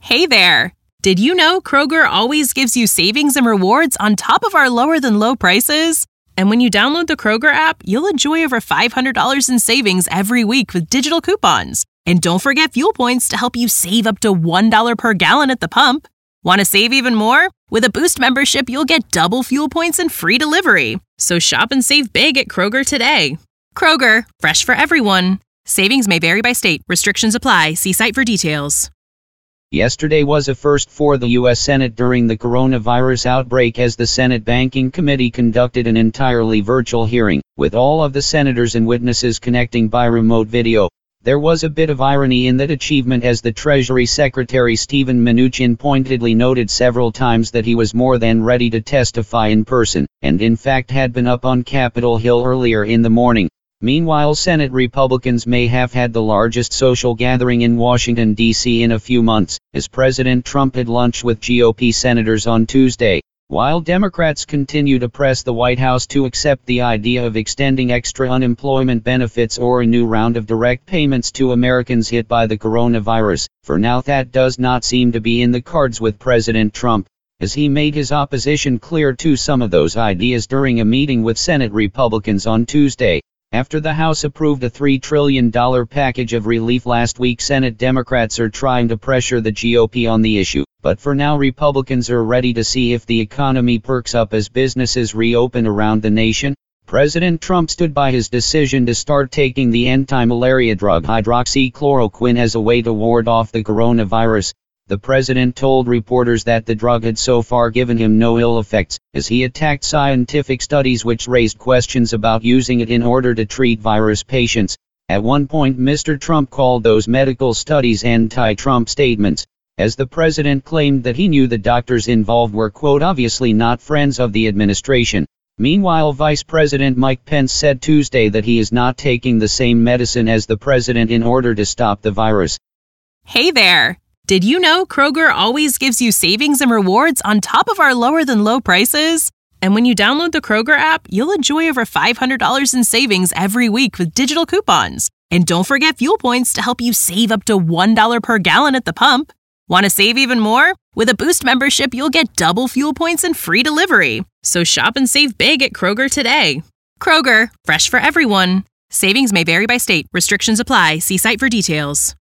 Hey there! Did you know Kroger always gives you savings and rewards on top of our lower-than-low prices? And when you download the Kroger app, you'll enjoy over $500 in savings every week with digital coupons. And don't forget fuel points to help you save up to $1 per gallon at the pump. Want to save even more? With a Boost membership, you'll get double fuel points and free delivery. So shop and save big at Kroger today. Kroger, fresh for everyone. Savings may vary by state. Restrictions apply. See site for details. Yesterday was a first for the U.S. Senate during the coronavirus outbreak as the Senate Banking Committee conducted an entirely virtual hearing, with all of the senators and witnesses connecting by remote video. There was a bit of irony in that achievement as the Treasury Secretary Steven Mnuchin pointedly noted several times that he was more than ready to testify in person, and in fact had been up on Capitol Hill earlier in the morning. Meanwhile, Senate Republicans may have had the largest social gathering in Washington, D.C. in a few months, as President Trump had lunch with GOP senators on Tuesday, while Democrats continue to press the White House to accept the idea of extending extra unemployment benefits or a new round of direct payments to Americans hit by the coronavirus. For now, that does not seem to be in the cards with President Trump, as he made his opposition clear to some of those ideas during a meeting with Senate Republicans on Tuesday. After the House approved a $3 trillion package of relief last week, Senate Democrats are trying to pressure the GOP on the issue. But for now, Republicans are ready to see if the economy perks up as businesses reopen around the nation. President Trump stood by his decision to start taking the anti-malaria drug hydroxychloroquine as a way to ward off the coronavirus. The president told reporters that the drug had so far given him no ill effects, as he attacked scientific studies which raised questions about using it in order to treat virus patients. At one point, Mr. Trump called those medical studies anti-Trump statements, as the president claimed that he knew the doctors involved were, quote, obviously not friends of the administration. Meanwhile, Vice President Mike Pence said Tuesday that he is not taking the same medicine as the president in order to stop the virus. Hey there! Did you know Kroger always gives you savings and rewards on top of our lower-than-low prices? And when you download the Kroger app, you'll enjoy over $500 in savings every week with digital coupons. And don't forget fuel points to help you save up to $1 per gallon at the pump. Want to save even more? With a Boost membership, you'll get double fuel points and free delivery. So shop and save big at Kroger today. Kroger, fresh for everyone. Savings may vary by state. Restrictions apply. See site for details.